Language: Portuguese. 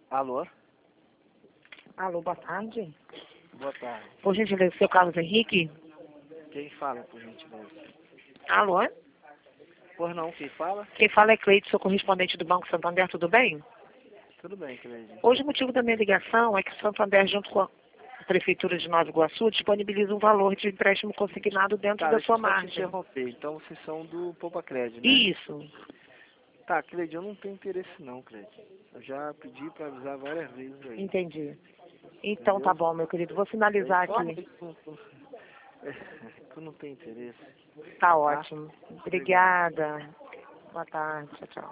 Alô? Alô, boa tarde. Boa tarde. Por gentileza, seu Carlos Henrique? Quem fala, por gentileza? Alô? Por não, quem fala? Quem fala é Cleide, sou correspondente do Banco Santander, tudo bem? Tudo bem, Cleide. Hoje o motivo da minha ligação é que o Santander, junto com a Prefeitura de Nova Iguaçu, disponibiliza um valor de empréstimo consignado dentro Tá, da deixa sua eu só te margem. interromper. Então vocês são do Poupa Crédito, né? Isso. Tá, Cleide, eu não tenho interesse não, Cleide. Eu já pedi pra avisar várias vezes aí. Entendi. Então tá Entendeu? bom, meu querido. Vou finalizar Só aqui. que eu não tenho interesse. Tá Tá? ótimo. Obrigado. Obrigada. Boa tarde. Tchau, tchau.